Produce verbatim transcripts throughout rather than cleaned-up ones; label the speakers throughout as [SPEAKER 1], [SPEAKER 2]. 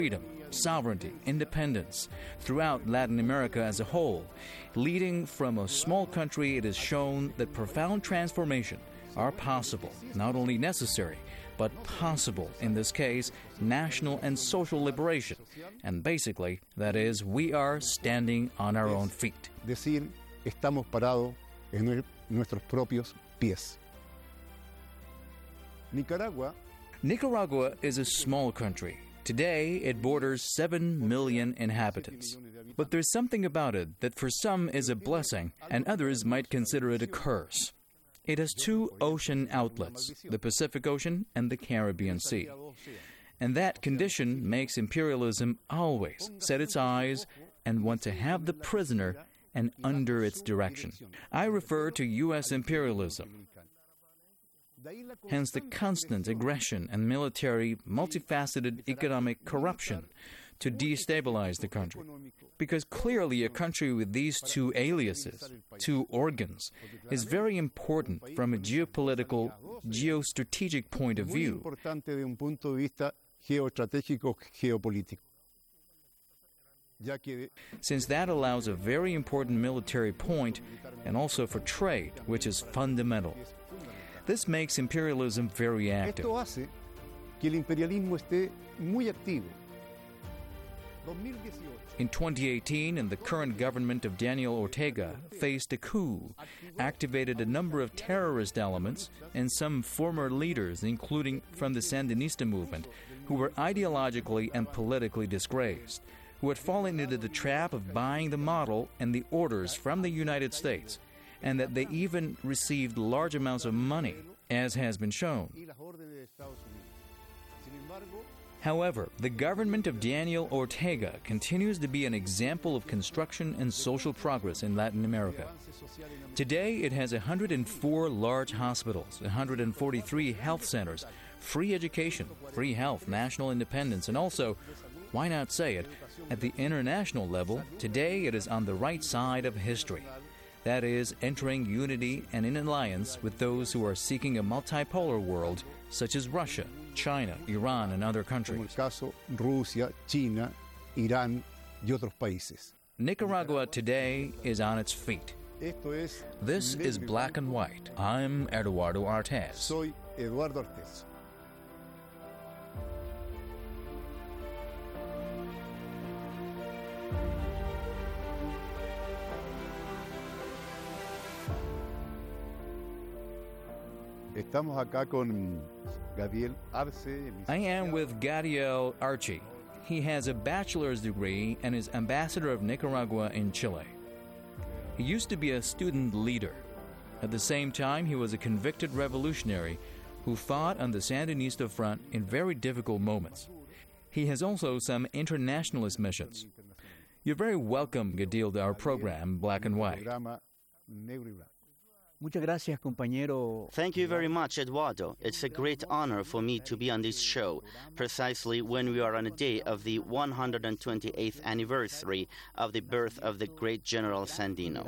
[SPEAKER 1] freedom, sovereignty, independence throughout Latin America as a whole. Leading from a small country, it has shown that profound transformation are possible, not only necessary, but possible, in this case, national and social liberation. And basically, that is, we are standing on our own feet.
[SPEAKER 2] Decir, estamos parados en nuestros propios pies. Nicaragua.
[SPEAKER 1] Nicaragua is a small country. Today, it borders seven million inhabitants. But there's something about it that for some is a blessing, and others might consider it a curse. It has two ocean outlets, the Pacific Ocean and the Caribbean Sea. And that condition makes imperialism always set its eyes and want to have the prisoner and under its direction. I refer to U S imperialism. Hence the constant aggression and military, multifaceted economic corruption to destabilize the country. Because clearly a country with these two aliases, two organs, is very important from a geopolitical, geostrategic point of view. Since that allows a very important military point and also for trade, which is fundamental. This makes imperialism very active.
[SPEAKER 2] Esto hace que el imperialismo esté muy activo.
[SPEAKER 1] In twenty eighteen, and the current government of Daniel Ortega faced a coup, activated a number of terrorist elements and some former leaders, including from the Sandinista movement, who were ideologically and politically disgraced, who had fallen into the trap of buying the model and the orders from the United States, and that they even received large amounts of money, as has been shown. However, the government of Daniel Ortega continues to be an example of construction and social progress in Latin America. Today, it has one hundred four large hospitals, one hundred forty-three health centers, free education, free health, national independence, and also, why not say it, at the international level, today it is on the right side of history. That is, entering unity and in alliance with those who are seeking a multipolar world, such as Russia, China, Iran, and other countries.
[SPEAKER 2] Como el caso Rusia, China, Irán y otros países.
[SPEAKER 1] Nicaragua today is on its feet.
[SPEAKER 2] Esto es
[SPEAKER 1] This is Black and White. I'm Eduardo Artes.
[SPEAKER 2] Soy Eduardo Artes. Estamos acá con Gabriel Arce.
[SPEAKER 1] I am with Gadiel Archie. He has a bachelor's degree and is ambassador of Nicaragua in Chile. He used to be a student leader. At the same time, he was a convicted revolutionary who fought on the Sandinista front in very difficult moments. He has also some internationalist missions. You're very welcome, Gadiel, to our program, Black and White.
[SPEAKER 3] Muchas gracias, compañero.
[SPEAKER 4] Thank you very much, Eduardo. It's a great honor for me to be on this show, precisely when we are on a day of the one hundred twenty-eighth anniversary of the birth of the great General Sandino.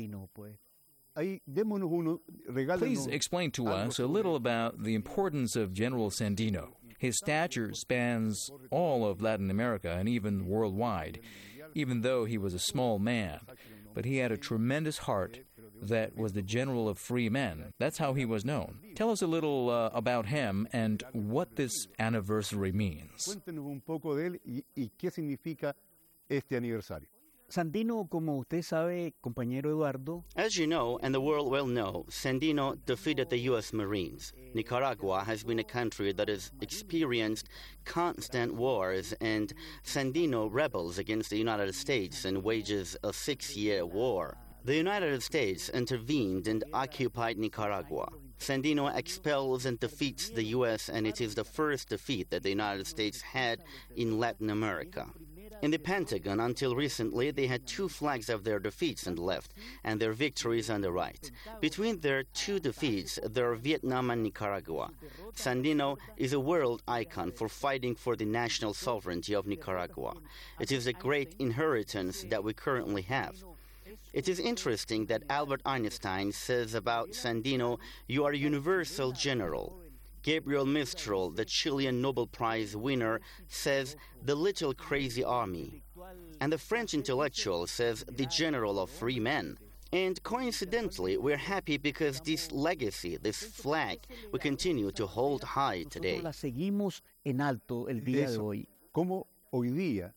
[SPEAKER 1] Please explain to us a little about the importance of General Sandino. His stature spans all of Latin America and even worldwide, even though he was a small man. But he had a tremendous heart that was the general of free men. That's how he was known. Tell us a little uh, about him and what this anniversary means.
[SPEAKER 2] Cuéntenos un poco de él y, y qué significa este aniversario.
[SPEAKER 3] Sandino, como usted sabe, compañero Eduardo.
[SPEAKER 4] As you know, and the world will know, Sandino defeated the U S Marines. Nicaragua has been a country that has experienced constant wars, and Sandino rebels against the United States and wages a six-year war. The United States intervened and occupied Nicaragua. Sandino expels and defeats the U S, and it is the first defeat that the United States had in Latin America. In the Pentagon, until recently, they had two flags of their defeats on the left and their victories on the right. Between their two defeats, there are Vietnam and Nicaragua. Sandino is a world icon for fighting for the national sovereignty of Nicaragua. It is a great inheritance that we currently have. It is interesting that Albert Einstein says about Sandino, "You are a universal general." Gabriel Mistral, the Chilean Nobel Prize winner, says the little crazy army. And the French intellectual says the general of free men. And coincidentally, we're happy because this legacy, this flag, we continue to hold high today.
[SPEAKER 3] La seguimos en alto el día de hoy.
[SPEAKER 2] ¿Cómo hoy día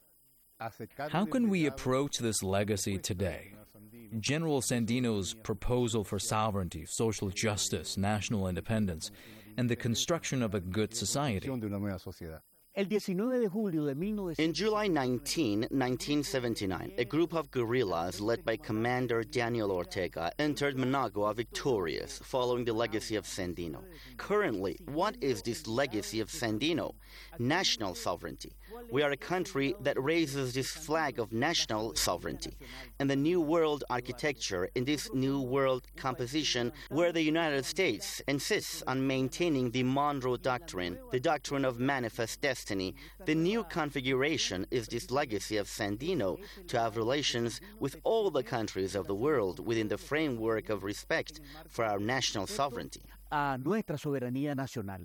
[SPEAKER 1] How can we approach this legacy today? General Sandino's proposal for sovereignty, social justice, national independence, and the construction of a good society.
[SPEAKER 2] de una nueva sociedad?
[SPEAKER 3] El diecinueve de julio de mil novecientos...
[SPEAKER 4] In July nineteenth, nineteen seventy-nine, a group of guerrillas led by Commander Daniel Ortega entered Managua victorious, following the legacy of Sandino. Currently, what is this legacy of Sandino? National sovereignty. We are a country that raises this flag of national sovereignty. And the New World architecture, in this New World composition, where the United States insists on maintaining the Monroe Doctrine, the doctrine of manifest destiny, the new configuration is this legacy of Sandino to have relations with all the countries of the world within the framework of respect for our national sovereignty.
[SPEAKER 3] a nuestra soberanía nacional.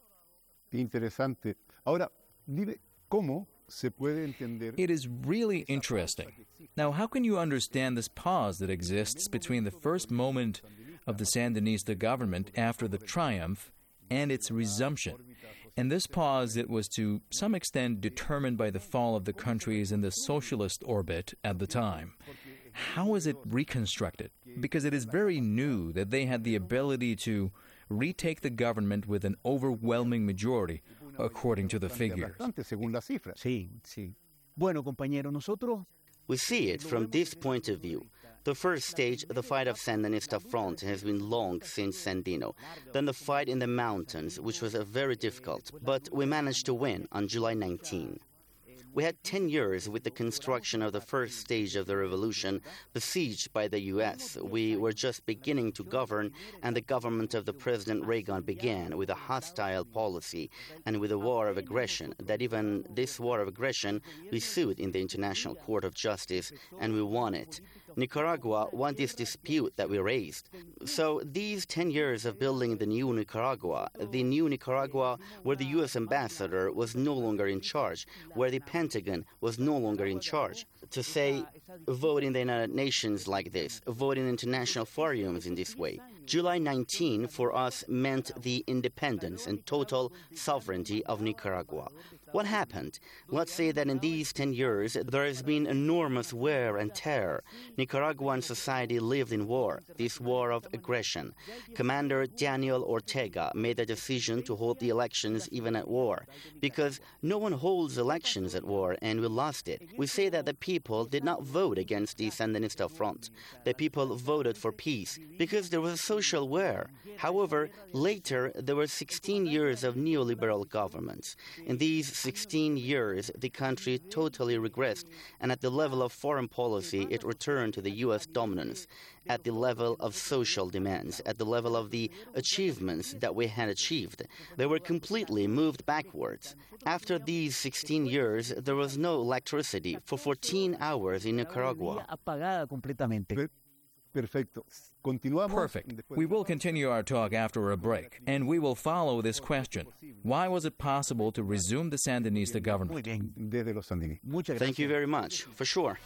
[SPEAKER 2] Qué interesante. Ahora, dime, ¿cómo se puede entender?
[SPEAKER 1] It is really interesting. Now, how can you understand this pause that exists between the first moment of the Sandinista government after the triumph and its resumption? And this pause that was to some extent determined by the fall of the countries in the socialist orbit at the time. How is it reconstructed? Because it is very new that they had the ability to retake the government with an overwhelming majority, according to the figures.
[SPEAKER 2] Según las cifras.
[SPEAKER 3] Sí, sí. Bueno, compañero, nosotros...
[SPEAKER 4] We see it from this point of view. The first stage, the fight of Sandinista front, has been long since Sandino. Then the fight in the mountains, which was a very difficult, but we managed to win on July nineteenth. We had ten years with the construction of the first stage of the revolution, besieged by the U S. We were just beginning to govern, and the government of the President Reagan began with a hostile policy and with a war of aggression, that even this war of aggression we sued in the International Court of Justice, and we won it. Nicaragua won this dispute that we raised. So these ten years of building the new Nicaragua, the new Nicaragua where the U S ambassador was no longer in charge, where the Pentagon was no longer in charge. To say, vote in the United Nations like this, vote in international forums in this way. July nineteenth for us meant the independence and total sovereignty of Nicaragua. What happened? Let's say that in these ten years there has been enormous wear and tear. Nicaraguan society lived in war, this war of aggression. Commander Daniel Ortega made the decision to hold the elections even at war, because no one holds elections at war, and we lost it. We say that the people did not vote against the Sandinista front. The people voted for peace, because there was a social wear. However, later there were sixteen years of neoliberal governments. In these sixteen years, the country totally regressed, and at the level of foreign policy, it returned to the U S dominance. At the level of social demands, at the level of the achievements that we had achieved, they were completely moved backwards. After these sixteen years, there was no electricity for fourteen hours in Nicaragua.
[SPEAKER 3] Apagada completamente.
[SPEAKER 2] Perfecto. Continuamos.
[SPEAKER 1] Perfect. We will continue our talk after a break, and we will follow this question. Why was it possible to resume the Sandinista
[SPEAKER 3] Muy
[SPEAKER 1] government?
[SPEAKER 3] bien.
[SPEAKER 2] Desde los sandinistas.
[SPEAKER 3] Muchas gracias.
[SPEAKER 4] Thank you very much, for sure.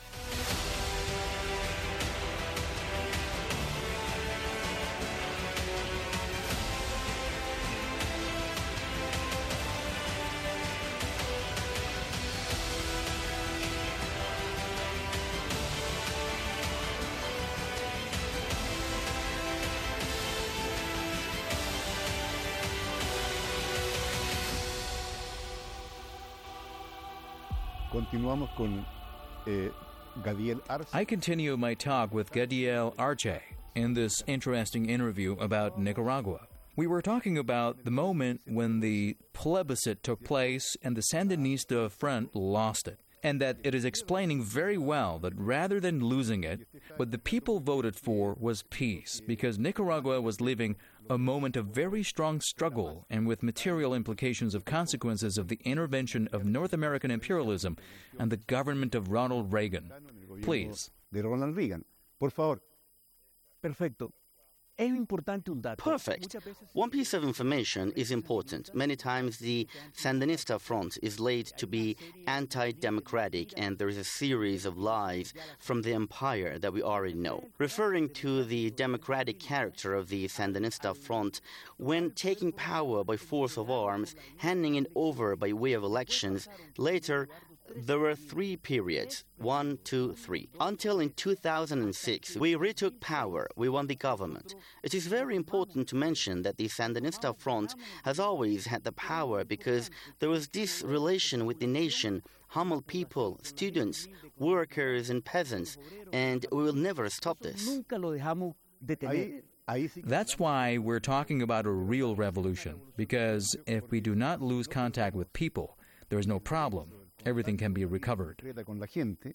[SPEAKER 2] Continuamos con eh, Gadiel Arce.
[SPEAKER 1] I continue my talk with Gadiel Arce in this interesting interview about Nicaragua. We were talking about the moment when the plebiscite took place and the Sandinista front lost it, and that it is explaining very well that rather than losing it, what the people voted for was peace, because Nicaragua was living a moment of very strong struggle and with material implications of consequences of the intervention of North American imperialism and the government of Ronald Reagan. Please.
[SPEAKER 2] De Ronald Reagan. Por favor.
[SPEAKER 3] Perfecto. Es importante un dato.
[SPEAKER 4] Perfect. One piece of information is important. Many times the Sandinista front is laid to be anti-democratic, and there is a series of lies from the empire that we already know. Referring to the democratic character of the Sandinista front, when taking power by force of arms, handing it over by way of elections, later there were three periods, one, two, three. Until in two thousand six, we retook power, we won the government. It is very important to mention that the Sandinista front has always had the power because there was this relation with the nation, humble people, students, workers and peasants, and we will never stop this.
[SPEAKER 3] Nunca lo dejamos de tener.
[SPEAKER 1] That's why we're talking about a real revolution, because if we do not lose contact with people, there is no problem. Everything can be recovered.
[SPEAKER 2] Con la gente,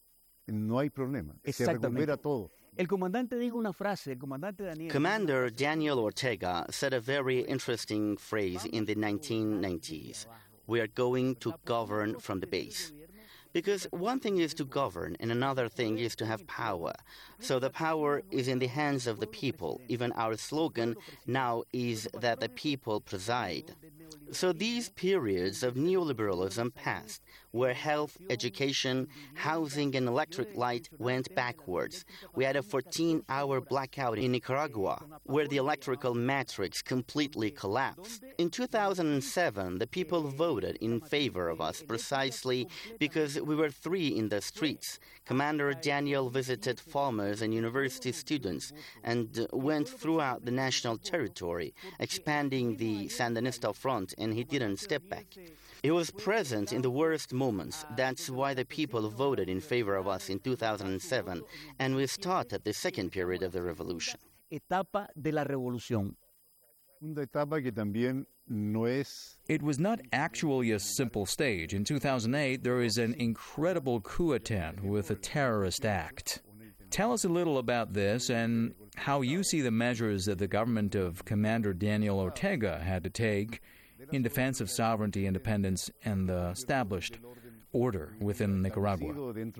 [SPEAKER 2] no hay problema. Se recupera todo.
[SPEAKER 3] El comandante dijo una frase, el comandante Daniel.
[SPEAKER 4] Commander Daniel Ortega said a very interesting phrase in the nineteen nineties. We are going to govern from the base. Because one thing is to govern and another thing is to have power. So the power is in the hands of the people. Even our slogan now is that the people preside. So these periods of neoliberalism passed, where health, education, housing, and electric light went backwards. We had a fourteen-hour blackout in Nicaragua, where the electrical matrix completely collapsed. In two thousand seven, the people voted in favor of us precisely because we were three in the streets. Commander Daniel visited farmers and university students and went throughout the national territory, expanding the Sandinista front, and he didn't step back. He was present in the worst moments. That's why the people voted in favor of us in two thousand seven, and we started the second period of the revolution.
[SPEAKER 3] Etapa de la revolución.
[SPEAKER 2] Una etapa que también no es.
[SPEAKER 1] It was not actually a simple stage. In two thousand eight, there was an incredible coup attempt with a terrorist act. Tell us a little about this and how you see the measures that the government of Commander Daniel Ortega had to take in defense of sovereignty, independence, and the established order within Nicaragua.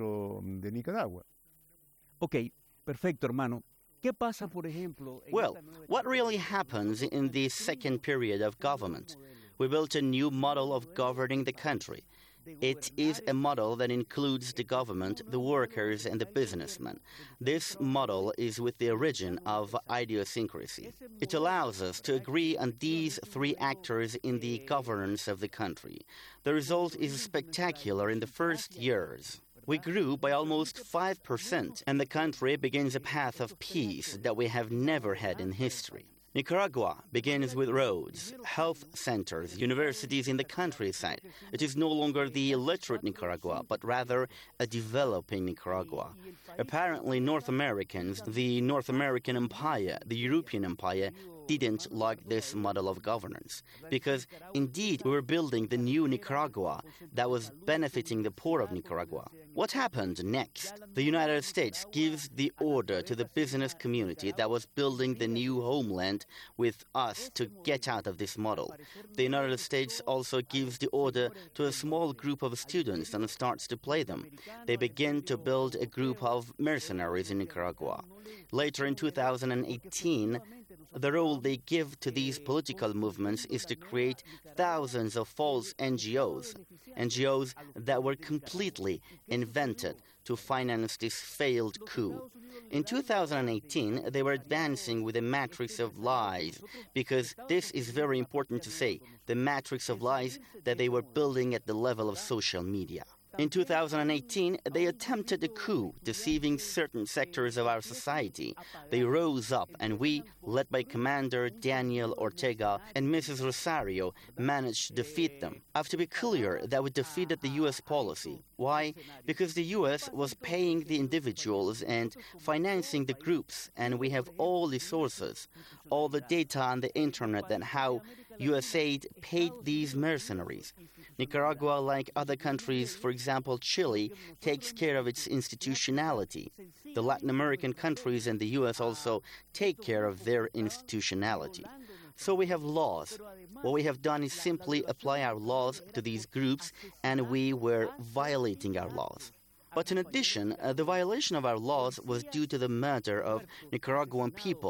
[SPEAKER 3] Ok, perfecto, hermano. ¿Qué pasa, por ejemplo?
[SPEAKER 4] Well, what really happens in the second period of government? We built a new model of governing the country. It is a model that includes the government, the workers, and the businessmen. This model is with the origin of idiosyncrasy. It allows us to agree on these three actors in the governance of the country. The result is spectacular in the first years. We grew by almost five percent, and the country begins a path of peace that we have never had in history. Nicaragua begins with roads, health centers, universities in the countryside. It is no longer the illiterate Nicaragua, but rather a developing Nicaragua. Apparently, North Americans, the North American Empire, the European Empire, didn't like this model of governance, because indeed we were building the new Nicaragua that was benefiting the poor of Nicaragua. What happened next? The United States gives the order to the business community that was building the new homeland with us to get out of this model. The United States also gives the order to a small group of students and starts to play them. They begin to build a group of mercenaries in Nicaragua. Later in two thousand eighteen, the role they give to these political movements is to create thousands of false N G Os, N G Os that were completely invented to finance this failed coup. In two thousand eighteen, they were advancing with a matrix of lies, because this is very important to say, the matrix of lies that they were building at the level of social media. In two thousand eighteen, they attempted a coup, deceiving certain sectors of our society. They rose up, and we, led by Commander Daniel Ortega and Missus Rosario, managed to defeat them. I have to be clear that we defeated the U S policy. Why? Because the U S was paying the individuals and financing the groups, and we have all the sources, all the data on the internet that how U S A I D paid these mercenaries. Nicaragua, like other countries, for example Chile, takes care of its institutionality. The Latin American countries and the U S also take care of their institutionality. So we have laws. What we have done is simply apply our laws to these groups, and we were violating our laws. But in addition, uh, the violation of our laws was due to the murder of Nicaraguan people.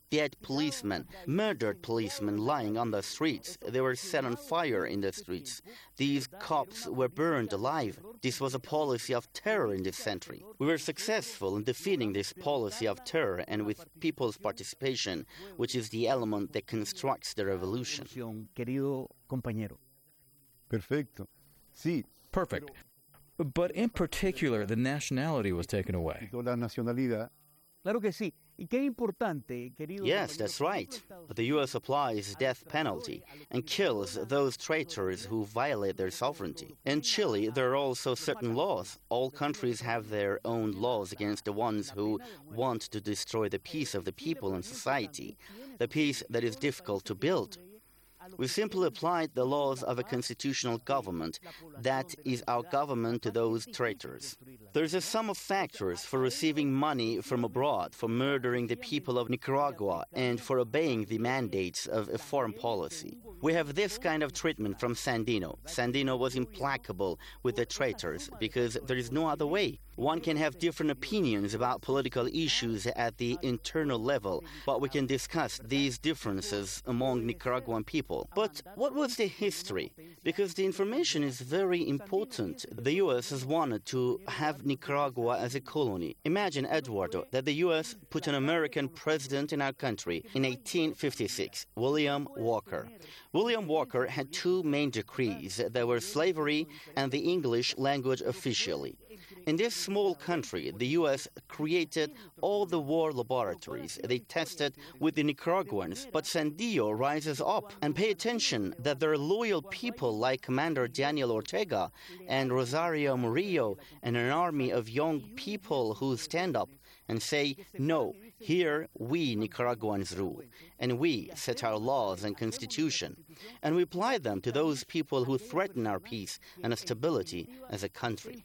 [SPEAKER 4] dead policemen, murdered policemen lying on the streets. They were set on fire in the streets. These cops were burned alive. This was a policy of terror in this century. We were successful in defeating this policy of terror and with people's participation, which is the element that constructs the revolution.
[SPEAKER 3] Querido compañero.
[SPEAKER 2] Perfecto. Sí.
[SPEAKER 1] Perfect. But in particular, the nationality was taken away.
[SPEAKER 2] La nacionalidad.
[SPEAKER 3] Claro que sí. Y qué importante, querido.
[SPEAKER 4] Yes, that's right. But the U S applies death penalty and kills those traitors who violate their sovereignty. In Chile, there are also certain laws. All countries have their own laws against the ones who want to destroy the peace of the people and society, the peace that is difficult to build. We simply applied the laws of a constitutional government. That is our government to those traitors. There is a sum of factors for receiving money from abroad, for murdering the people of Nicaragua, and for obeying the mandates of a foreign policy. We have this kind of treatment from Sandino. Sandino was implacable with the traitors because there is no other way. One can have different opinions about political issues at the internal level, but we can discuss these differences among Nicaraguan people. But what was the history? Because the information is very important. The U S has wanted to have Nicaragua as a colony. Imagine, Eduardo, that the U S put an American president in our country in eighteen fifty-six, William Walker. William Walker had two main decrees. There were slavery and the English language officially. In this small country, the U S created all the war laboratories. They tested with the Nicaraguans. But Sandino rises up and pay attention that there are loyal people like Commander Daniel Ortega and Rosario Murillo and an army of young people who stand up and say, no, here we Nicaraguans rule, and we set our laws and constitution, and we apply them to those people who threaten our peace and stability as a country.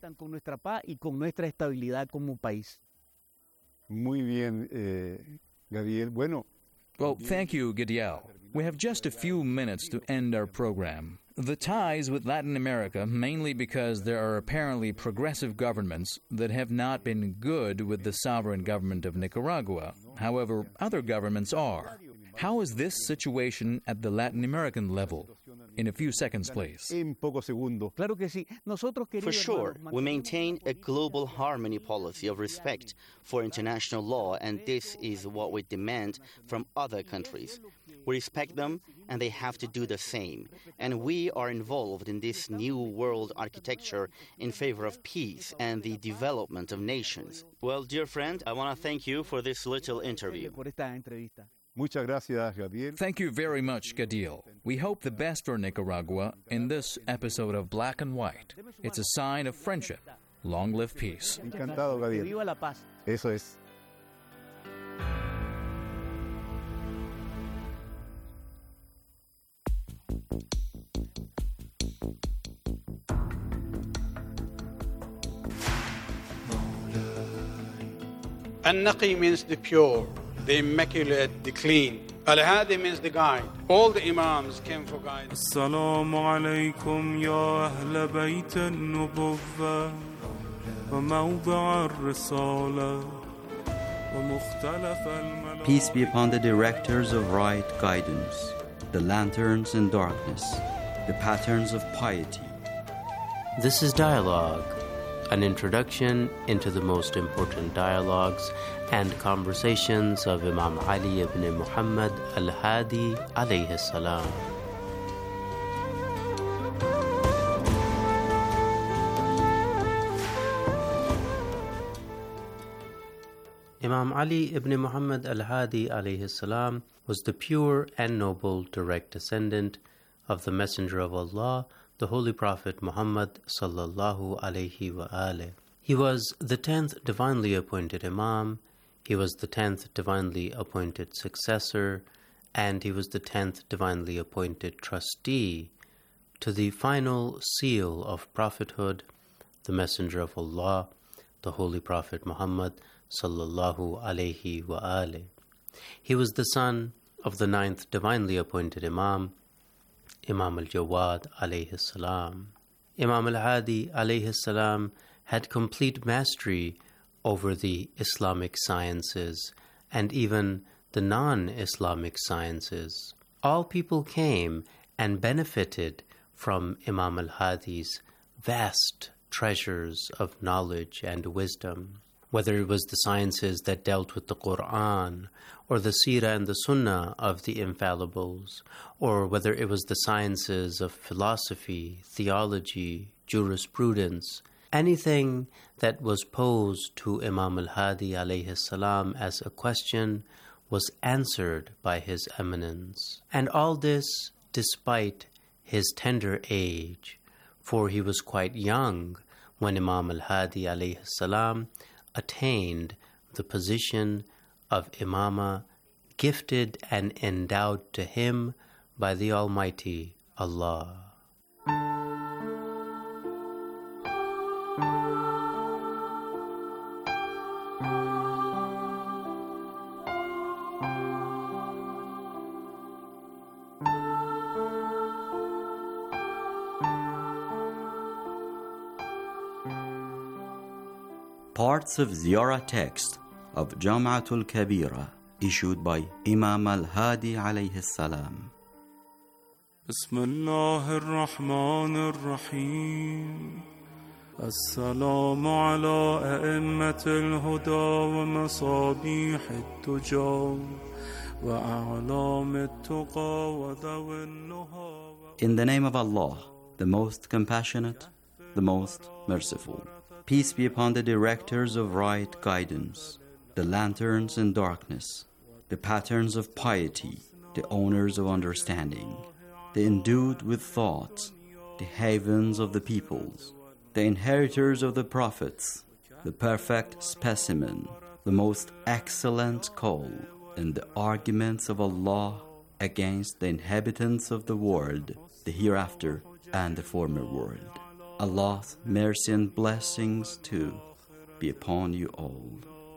[SPEAKER 2] Muy bien, eh, Gabriel. Bueno.
[SPEAKER 1] Well, thank you, Gadiel. We have just a few minutes to end our program. The ties with Latin America, mainly because there are apparently progressive governments that have not been good with the sovereign government of Nicaragua. However, other governments are. How is this situation at the Latin American level? In a few seconds, please.
[SPEAKER 4] For sure, we maintain a global harmony policy of respect for international law, and this is what we demand from other countries. We respect them, and they have to do the same. And we are involved in this new world architecture in favor of peace and the development of nations. Well, dear friend, I want to thank you for this little interview.
[SPEAKER 2] Muchas gracias, Gabriel.
[SPEAKER 1] Thank you very much, Gadiel. We hope the best for Nicaragua in this episode of Black and White. It's a sign of friendship. Long live peace.
[SPEAKER 2] Encantado, Gabriel.
[SPEAKER 3] Viva la paz.
[SPEAKER 2] Eso es.
[SPEAKER 5] An-Naqi means the pure, the immaculate, the clean. Al-Hadi means the guide. All the Imams came for guidance.
[SPEAKER 6] السلام عليكم يا أهل بيت النبوة وموضع الرسالة ومختلف الملائكة.
[SPEAKER 7] Peace be upon the directors of right guidance, the lanterns in darkness, the patterns of piety.
[SPEAKER 8] This is Dialogue, an introduction into the most important dialogues and conversations of Imam Ali ibn Muhammad al-Hadi alayhi salam. Imam Ali ibn Muhammad al-Hadi alayhi salam was the pure and noble direct descendant of the Messenger of Allah, the Holy Prophet Muhammad sallallahu alayhi wa alayhi. He was the tenth divinely appointed Imam, he was the tenth divinely appointed successor, and he was the tenth divinely appointed trustee to the final seal of prophethood, the Messenger of Allah, the Holy Prophet Muhammad sallallahu alayhi wa alayhi. He was the son of the ninth divinely appointed Imam, Imam al-Jawad alayhi salam. Imam al-Hadi alayhi salam had complete mastery over the Islamic sciences and even the non-Islamic sciences. All people came and benefited from Imam al-Hadi's vast treasures of knowledge and wisdom. Whether it was the sciences that dealt with the Quran, or the Seerah and the Sunnah of the infallibles, or whether it was the sciences of philosophy, theology, jurisprudence, anything that was posed to Imam al-Hadi alayhi salam as a question was answered by His Eminence. And all this despite his tender age, for he was quite young when Imam al-Hadi alayhi salam attained the position of Imama, gifted and endowed to him by the Almighty Allah.
[SPEAKER 7] Parts of Ziyarah text of Jam'atul Kabira issued by Imam al-Hadi alayhi salam.
[SPEAKER 6] Bismillah ar-Rahman ar-Rahim. As-salamu ala a'immat al-huda wa masabih al-tuja wa a'lam al-tuqa wa dawi al-nuha.
[SPEAKER 7] In the name of Allah, the most compassionate, the most merciful. Peace be upon the directors of right guidance, the lanterns in darkness, the patterns of piety, the owners of understanding, the endued with thought, the havens of the peoples, the inheritors of the prophets, the perfect specimen, the most excellent call, and the arguments of Allah against the inhabitants of the world, the hereafter and the former world. Allah's mercy and blessings too be upon you all.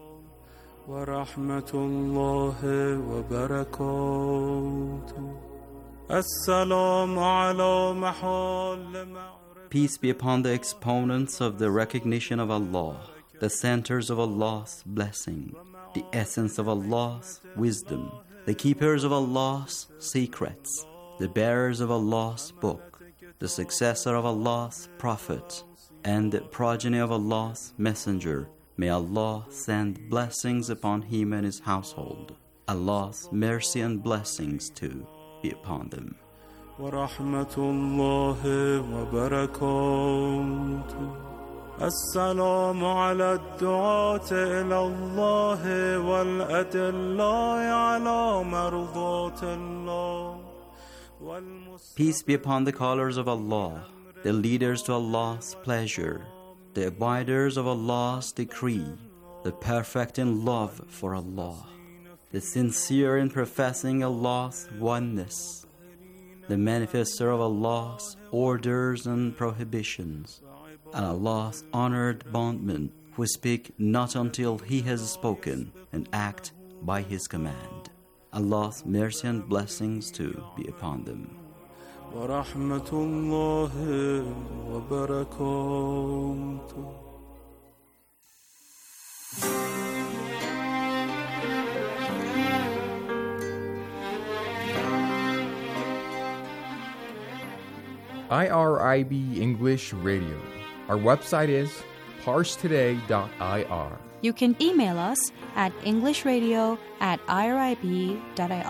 [SPEAKER 6] Wa rahmatullahi wa barakatuh. Assalamu ala mahal.
[SPEAKER 7] Peace be upon the exponents of the recognition of Allah, the centers of Allah's blessing, the essence of Allah's wisdom, the keepers of Allah's secrets, the bearers of Allah's book, the successor of Allah's prophet, and the progeny of Allah's messenger. May Allah send blessings upon him and his household. Allah's mercy and blessings too be upon them.
[SPEAKER 6] Wa rahmatullahi wa barakatuh. Assalamu ala ad-du'at ila Allah wal adillai ala mardat Allah.
[SPEAKER 7] Peace be upon the callers of Allah, the leaders to Allah's pleasure, the abiders of Allah's decree, the perfect in love for Allah, the sincere in professing Allah's oneness, the manifester of Allah's orders and prohibitions, and Allah's honored bondmen who speak not until He has spoken and act by His command. Allah's mercy and blessings too be upon them.
[SPEAKER 6] Wa rahmatullahi wa barakatuh.
[SPEAKER 9] I R I B English Radio. Our website is parse today dot I R.
[SPEAKER 10] You can email us at englishradio at I R I B dot I R.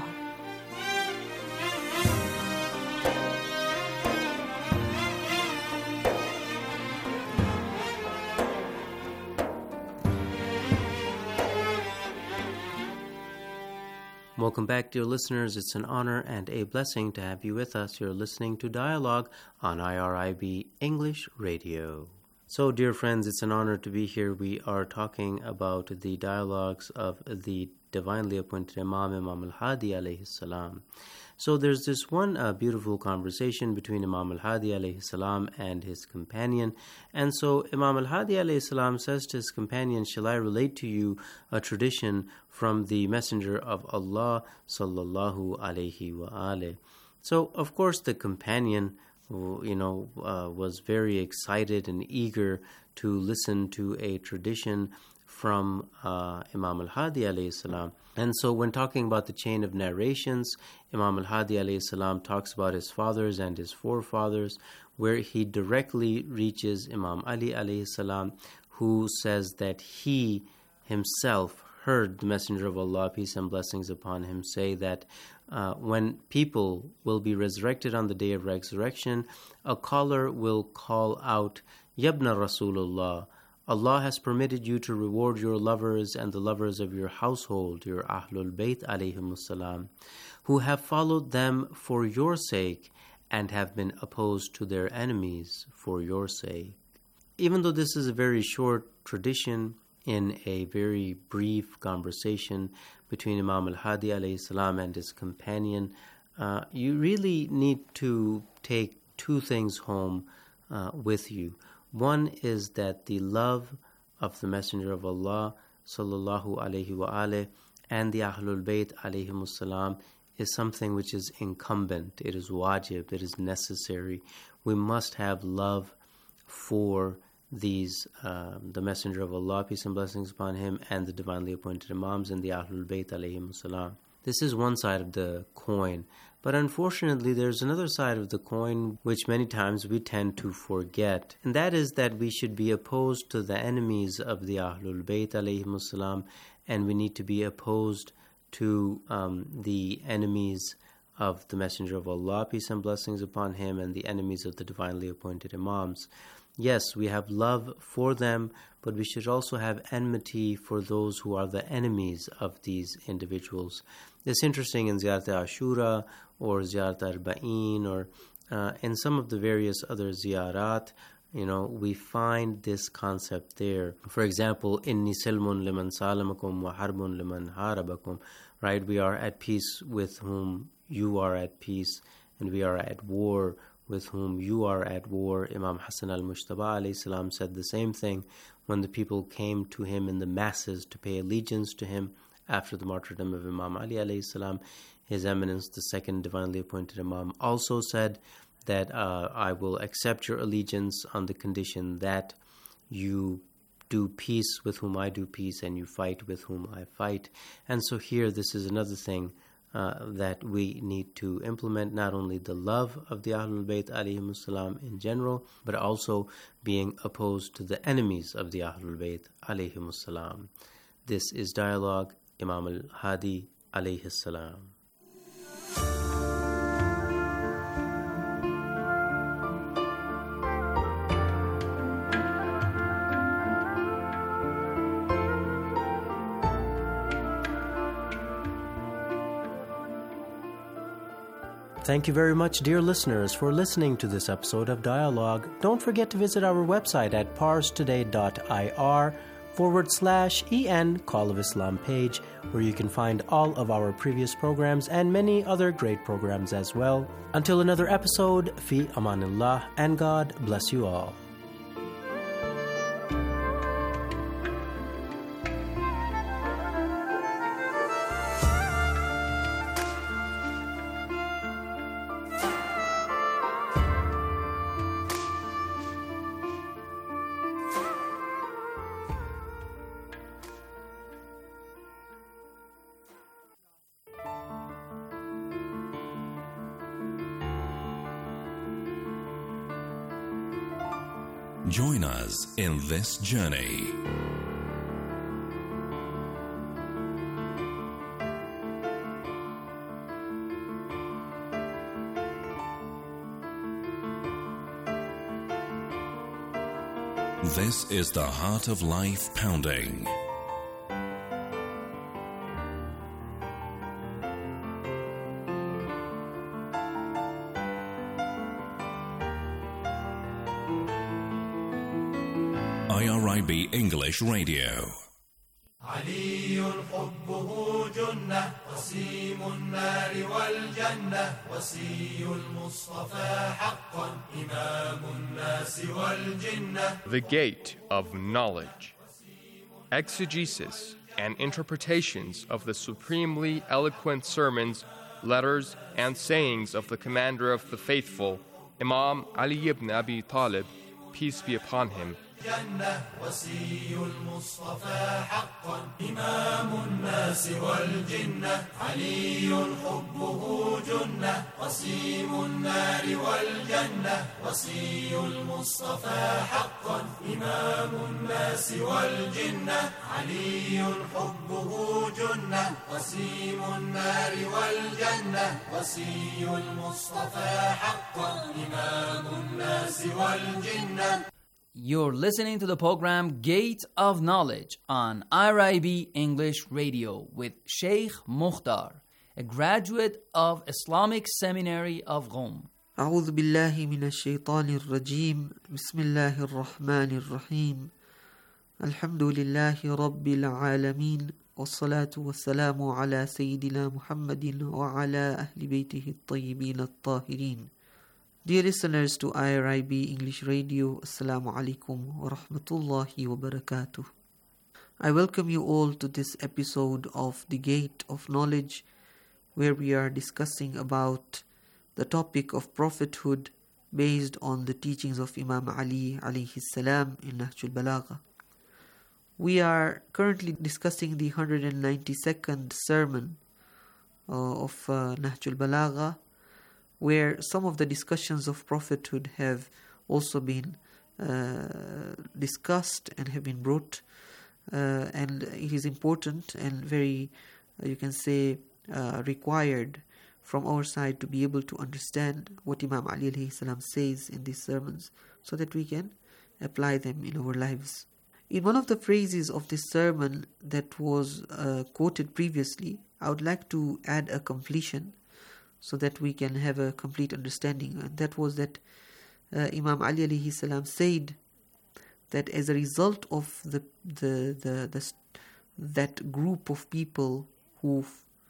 [SPEAKER 8] Welcome back, dear listeners. It's an honor and a blessing to have you with us. You're listening to Dialogue on I R I B English Radio. So, dear friends, it's an honor to be here. We are talking about the dialogues of the divinely appointed Imam, Imam al-Hadi alayhi salam. So there's this one uh, beautiful conversation between Imam al-Hadi alayhi salam and his companion. And so Imam al-Hadi alayhi salam says to his companion, shall I relate to you a tradition from the Messenger of Allah sallallahu alayhi wa alayhi. So, of course, the companion you know, uh, was very excited and eager to listen to a tradition from uh, Imam al-Hadi alayhi salam. And so when talking about the chain of narrations, Imam al-Hadi alayhi salam talks about his fathers and his forefathers, where he directly reaches Imam Ali alayhi salam, who says that he himself heard the Messenger of Allah, peace and blessings upon him, say that uh, when people will be resurrected on the day of resurrection, a caller will call out, Yabna Rasulullah, Allah has permitted you to reward your lovers and the lovers of your household, your Ahlul Bayt alayhimus salam, who have followed them for your sake and have been opposed to their enemies for your sake. Even though this is a very short tradition in a very brief conversation between Imam al-Hadi alayhi salam and his companion, uh, you really need to take two things home uh, with you. One is that the love of the Messenger of Allah sallallahu alayhi wa alayhi and the Ahlul Bayt alayhimus salam is something which is incumbent. It is wajib. It is necessary. We must have love for these, uh, the Messenger of Allah, peace and blessings upon him, and the divinely appointed Imams and the Ahlul Bayt alayhimus salam. This is one side of the coin. But unfortunately, there's another side of the coin which many times we tend to forget. And that is that we should be opposed to the enemies of the Ahlul Bayt alayhimus salam, and we need to be opposed to um, the enemies of the Messenger of Allah, peace and blessings upon him, and the enemies of the divinely appointed Imams. Yes, we have love for them, but we should also have enmity for those who are the enemies of these individuals. It's interesting in Ziyarat Ashura or Ziyarat Arba'in or uh, in some of the various other ziyarat, you know, we find this concept there. For example, Inni silmun liman salamakum wa harbun liman harabakum, right? We are at peace with whom you are at peace, and we are at war with whom you are at war. Imam Hassan al-Mushtaba alayhi salam said the same thing when the people came to him in the masses to pay allegiance to him after the martyrdom of Imam Ali alayhi salam. His Eminence, the second divinely appointed Imam, also said that uh, I will accept your allegiance on the condition that you do peace with whom I do peace and you fight with whom I fight. And so here, this is another thing uh, that we need to implement, not only the love of the Ahlul Bayt alayhimus salam in general, but also being opposed to the enemies of the Ahlul Bayt alayhimus salam. This is Dialogue, Imam al-Hadi alayhi salam. Thank you very much, dear listeners, for listening to this episode of Dialogue. Don't forget to visit our website at parstoday.ir forward slash en Call of Islam page, where you can find all of our previous programs and many other great programs as well. Until another episode, fi amanillah, and God bless you all.
[SPEAKER 11] Join us in this journey. This is the Heart of Life Pounding. I R I B English Radio.
[SPEAKER 12] علي حبه جنة وسيم النار والجنة وسي المصطفى حقا إمام الناس والجنة.
[SPEAKER 9] The Gate of Knowledge. Exegesis and interpretations of the supremely eloquent sermons, letters, and sayings of the Commander of the Faithful, Imam Ali ibn Abi Talib, peace be upon him,
[SPEAKER 12] والجنة وصي المصطفى حقا إمام الناس والجنة علي حبه جنة قسيم النار والجنة وصي المصطفى حقا إمام الناس والجنة علي حبه جنة قسيم النار والجنة وصي المصطفى حقا إمام الناس والجنة.
[SPEAKER 13] You're listening to the program Gate of Knowledge on I R I B English Radio with Sheikh Mukhtar, a graduate of Islamic Seminary of Qom.
[SPEAKER 14] أعوذ بالله من الشيطان الرجيم بسم الله الرحمن الرحيم الحمد لله رب العالمين والصلاة والسلام على سيدنا محمد وعلى أهل بيته الطيبين الطاهرين. Dear listeners to I R I B English Radio, Assalamu alaikum wa rahmatullahi wa barakatuh. I welcome you all to this episode of The Gate of Knowledge, where we are discussing about the topic of prophethood based on the teachings of Imam Ali alayhi salam in Nahjul Balagha. We are currently discussing the one hundred ninety-second sermon uh, of uh, Nahjul Balagha, where some of the discussions of prophethood have also been uh, discussed and have been brought. Uh, and it is important and very, uh, you can say, uh, required from our side to be able to understand what Imam Ali alayhi salam says in these sermons so that we can apply them in our lives. In one of the phrases of this sermon that was uh, quoted previously, I would like to add a completion so that we can have a complete understanding. And that was that uh, Imam Ali alayhi salam said that as a result of the the the, the that group of people who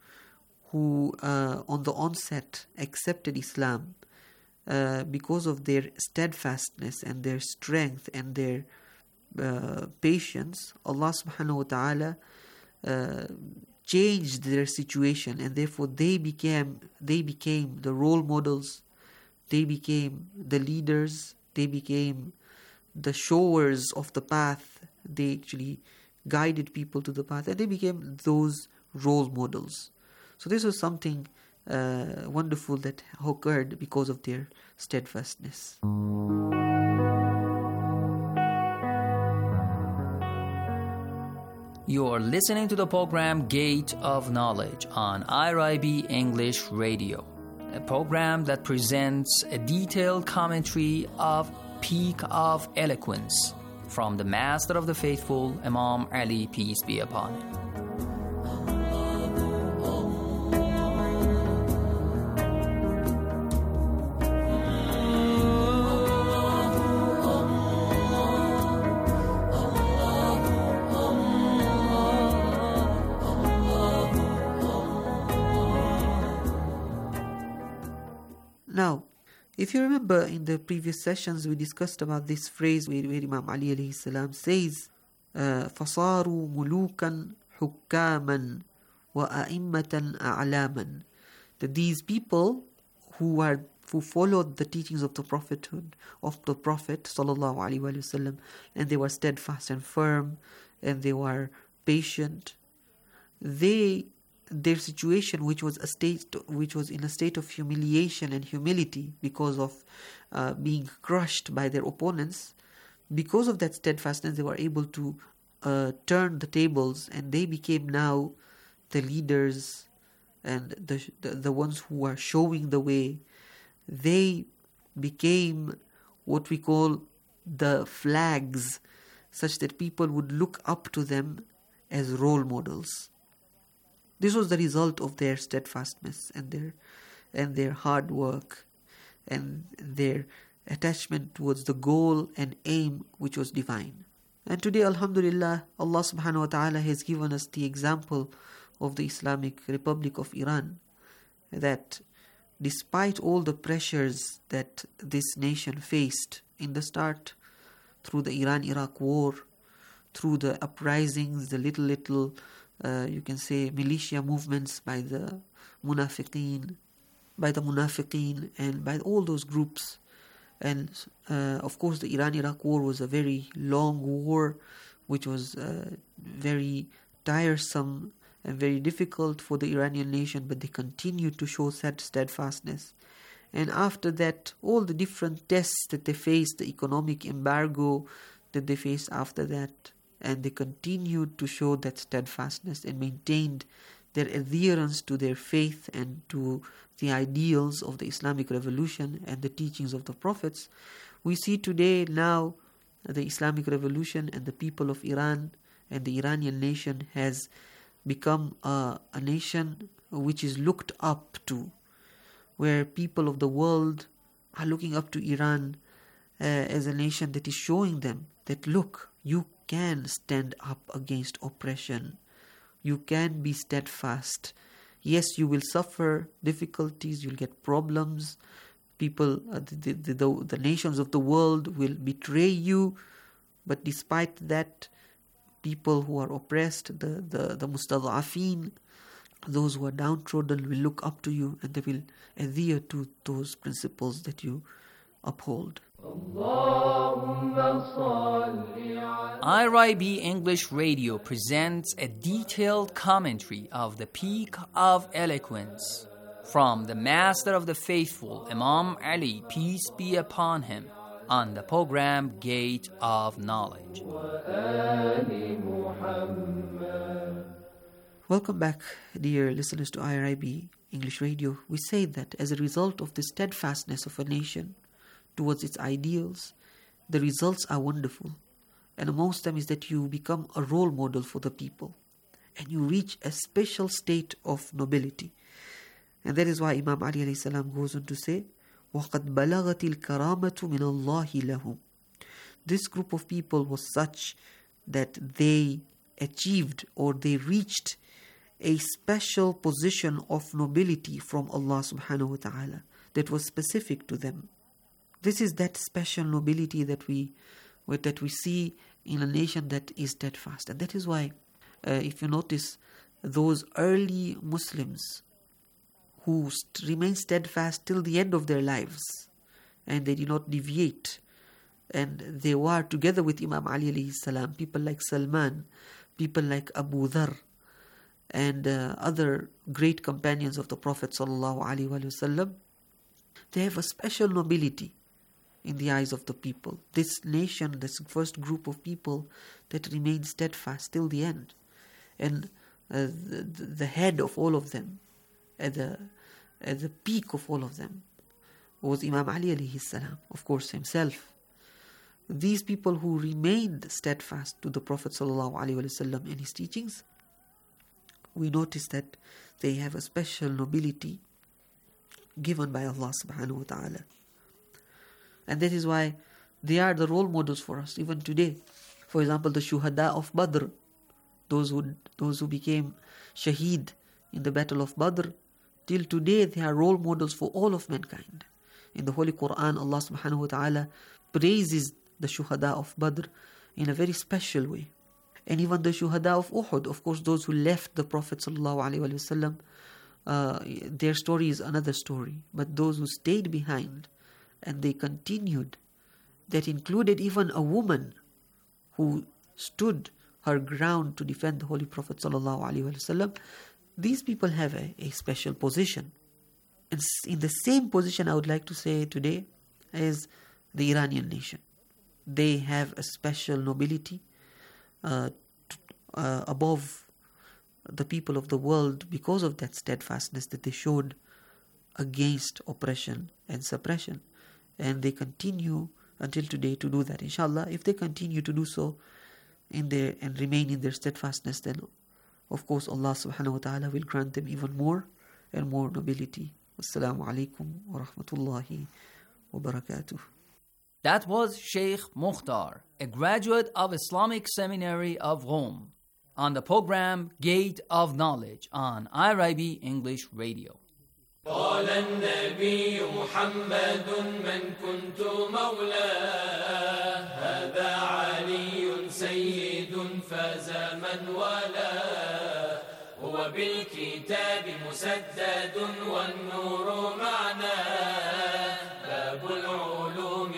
[SPEAKER 14] who uh, on the onset accepted Islam uh, because of their steadfastness and their strength and their uh, patience, Allah subhanahu wa ta'ala uh, changed their situation, and therefore they became they became the role models, they became the leaders, they became the showers of the path. They actually guided people to the path, and they became those role models. So this was something uh, wonderful that occurred because of their steadfastness.
[SPEAKER 13] You're listening to the program Gate of Knowledge on I R I B English Radio, a program that presents a detailed commentary of Peak of Eloquence from the Master of the Faithful, Imam Ali, peace be upon him.
[SPEAKER 14] Now, if you remember in the previous sessions, we discussed about this phrase where, where Imam Ali alayhi salam says, فَصَارُوا مُلُوكًا حُكَّامًا وَأَئِمَّةً أَعْلَامًا, that these people who are who followed the teachings of the prophethood of the Prophet sallallahu alaihi wasallam, and they were steadfast and firm, and they were patient, they their situation, which was a state, which was in a state of humiliation and humility because of uh, being crushed by their opponents, because of that steadfastness, they were able to uh, turn the tables, and they became now the leaders and the, the the ones who are showing the way. They became what we call the flags, such that people would look up to them as role models. This was the result of their steadfastness and their and their hard work and their attachment towards the goal and aim which was divine. And today, alhamdulillah, Allah subhanahu wa ta'ala has given us the example of the Islamic Republic of Iran, that despite all the pressures that this nation faced in the start, through the Iran-Iraq war, through the uprisings, the little, little, uh, you can say, militia movements by the munafiqeen, by the munafiqeen and by all those groups, And uh, of course the Iran-Iraq war was a very long war, which was uh, very tiresome and very difficult for the Iranian nation, but they continued to show steadfastness. And after that, all the different tests that they faced, the economic embargo that they faced after that, and they continued to show that steadfastness and maintained their adherence to their faith and to the ideals of the Islamic revolution and the teachings of the prophets. We see today now the Islamic revolution and the people of Iran and the Iranian nation has become a, a nation which is looked up to, where people of the world are looking up to Iran uh, as a nation that is showing them that, look, you can stand up against oppression. You can be steadfast. Yes, you will suffer difficulties, you'll get problems. People, uh, the, the, the, the nations of the world will betray you. But despite that, people who are oppressed, the, the, the mustad'afin, those who are downtrodden will look up to you and they will adhere to those principles that you uphold.
[SPEAKER 13] I R I B English Radio presents a detailed commentary of the Peak of Eloquence from the Master of the Faithful, Imam Ali, peace be upon him, on the program Gate of Knowledge.
[SPEAKER 14] Welcome back, dear listeners, to I R I B English Radio. We say that as a result of the steadfastness of a nation towards its ideals, the results are wonderful. And amongst them is that you become a role model for the people. And you reach a special state of nobility. And that is why Imam Ali alayhi salam goes on to say, وَقَدْ بَلَغَتِ الْكَرَامَةُ مِنَ اللَّهِ لَهُمْ. This group of people was such that they achieved or they reached a special position of nobility from Allah subhanahu wa ta'ala that was specific to them. This is that special nobility that we that we see in a nation that is steadfast. And that is why, uh, if you notice, those early Muslims who st- remain steadfast till the end of their lives, and they did not deviate, and they were together with Imam Ali alayhi salam, people like Salman, people like Abu Dharr, and uh, other great companions of the Prophet sallallahu alaihi wasallam, they have a special nobility in the eyes of the people. This nation, this first group of people that remained steadfast till the end. And uh, the, the head of all of them, at the, at the peak of all of them, was Imam Ali alayhi salam, of course himself. These people who remained steadfast to the Prophet sallallahu alaihi wasallam and his teachings, we notice that they have a special nobility given by Allah subhanahu wa ta'ala. And that is why they are the role models for us even today. For example, the Shuhada of Badr, those who those who became Shaheed in the Battle of Badr, till today they are role models for all of mankind. In the Holy Quran, Allah subhanahu wa ta'ala praises the Shuhada of Badr in a very special way. And even the Shuhada of Uhud, of course, those who left the Prophet sallallahu alaihi wasallam, uh, their story is another story. But those who stayed behind and they continued, that included even a woman who stood her ground to defend the Holy Prophet sallallahu alaihi wasallam. These people have a, a special position. And in the same position, I would like to say today, is the Iranian nation. They have a special nobility uh, t- uh, above the people of the world because of that steadfastness that they showed against oppression and suppression. And they continue until today to do that. Inshallah, if they continue to do so in their and remain in their steadfastness, then of course Allah subhanahu wa ta'ala will grant them even more and more nobility. Assalamu alaikum wa rahmatullahi wa barakatuh.
[SPEAKER 13] That was Sheikh Mukhtar, a graduate of Islamic Seminary of Rome, on the program Gate of Knowledge on I R I B English Radio.
[SPEAKER 12] قال النبي محمد من كنت مولاه هذا علي سيد فاز من والاه هو بالكتاب مسدد والنور معناه باب العلوم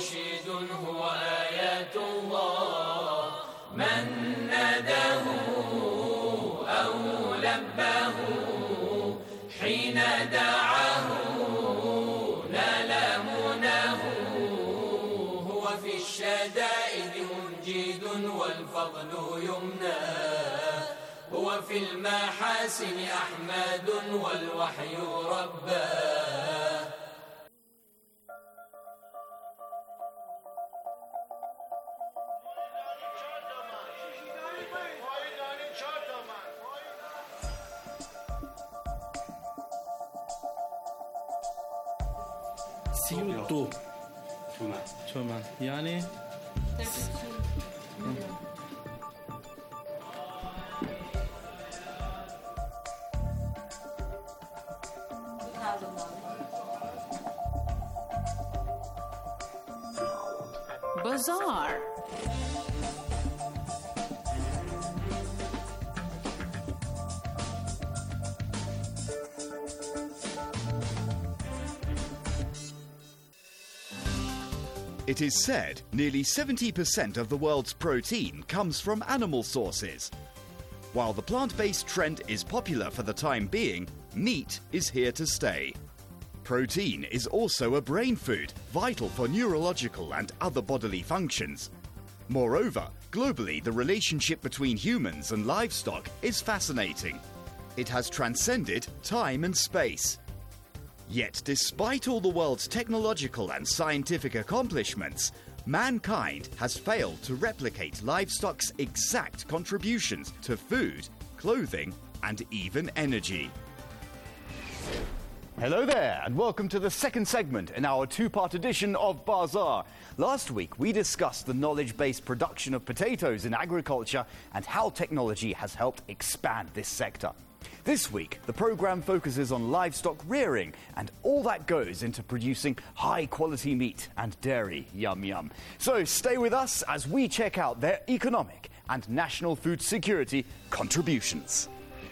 [SPEAKER 12] مرشد هو آيات الله من ناداه أو لباه حين دعاه نال مناه هو في الشدائد منجد والفضل يمناه هو في المحاسن أحمد والوحي رباه
[SPEAKER 6] سی و دو تومن یعنی
[SPEAKER 15] Bazaar.
[SPEAKER 16] It is said nearly seventy percent of the world's protein comes from animal sources. While the plant-based trend is popular for the time being, meat is here to stay. Protein is also a brain food, vital for neurological and other bodily functions. Moreover, globally, the relationship between humans and livestock is fascinating. It has transcended time and space. Yet, despite all the world's technological and scientific accomplishments, mankind has failed to replicate livestock's exact contributions to food, clothing, and even energy.
[SPEAKER 17] Hello there, and welcome to the second segment in our two-part edition of Bazaar. Last week, we discussed the knowledge-based production of potatoes in agriculture and how technology has helped expand this sector. This week, the program focuses on livestock rearing and all that goes into producing high-quality meat and dairy. Yum, yum. So stay with us as we check out their economic and national food security contributions.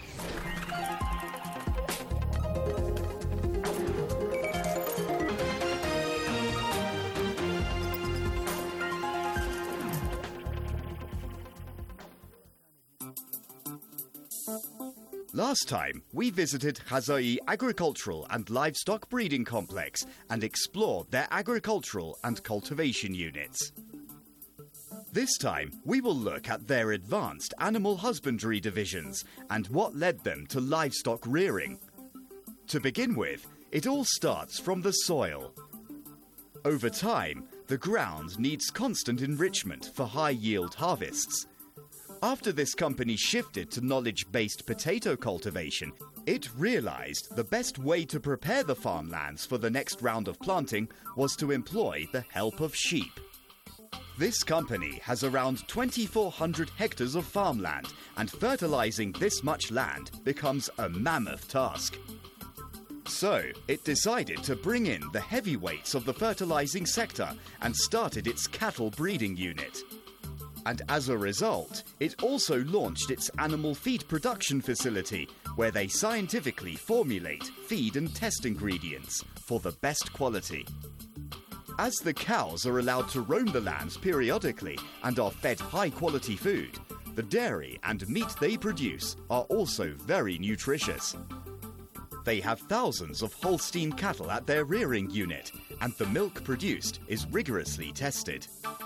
[SPEAKER 16] Last time, we visited Khazai Agricultural and Livestock Breeding Complex and explored their agricultural and cultivation units. This time, we will look at their advanced animal husbandry divisions and what led them to livestock rearing. To begin with, it all starts from the soil. Over time, the ground needs constant enrichment for high-yield harvests. After this company shifted to knowledge-based potato cultivation, it realized the best way to prepare the farmlands for the next round of planting was to employ the help of sheep. This company has around twenty-four hundred hectares of farmland, and fertilizing this much land becomes a mammoth task. So, it decided to bring in the heavyweights of the fertilizing sector and started its cattle breeding unit. And as a result, it also launched its animal feed production facility, where they scientifically formulate, feed and test ingredients for the best quality. As the cows are allowed to roam the lands periodically and are fed high-quality food, the dairy and meat they produce are also very nutritious. They have thousands of Holstein cattle at their rearing unit, and the milk produced is rigorously tested.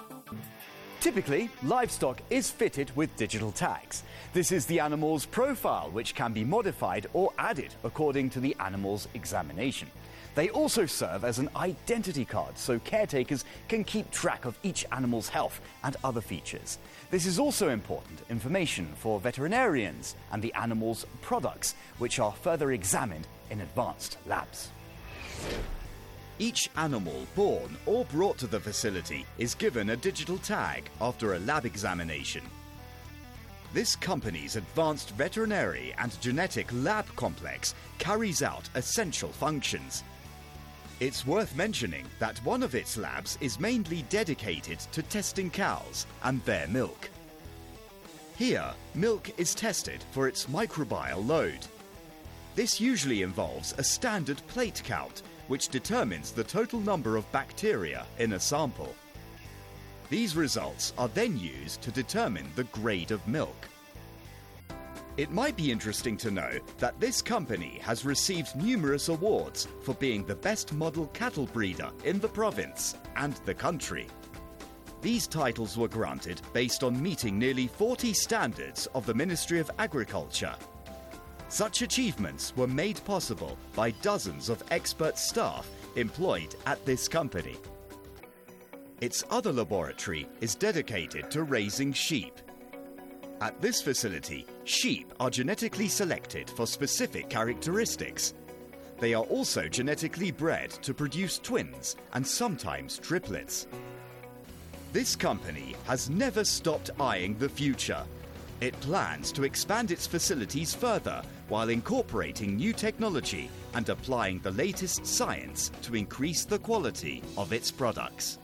[SPEAKER 17] Typically, livestock is fitted with digital tags. This is the animal's profile, which can be modified or added according to the animal's examination. They also serve as an identity card, so caretakers can keep track of each animal's health and other features. This is also important information for veterinarians and the animal's products, which are further examined in advanced labs.
[SPEAKER 16] Each animal born or brought to the facility is given a digital tag after a lab examination. This company's advanced veterinary and genetic lab complex carries out essential functions. It's worth mentioning that one of its labs is mainly dedicated to testing cows and their milk. Here, milk is tested for its microbial load. This usually involves a standard plate count, which determines the total number of bacteria in a sample. These results are then used to determine the grade of milk. It might be interesting to know that this company has received numerous awards for being the best model cattle breeder in the province and the country. These titles were granted based on meeting nearly forty standards of the Ministry of Agriculture. Such achievements were made possible by dozens of expert staff employed at this company. Its other laboratory is dedicated to raising sheep. At this facility, sheep are genetically selected for specific characteristics. They are also genetically bred to produce twins and sometimes triplets. This company has never stopped eyeing the future. It plans to expand its facilities further while incorporating new technology and applying the latest science to increase the quality of its products.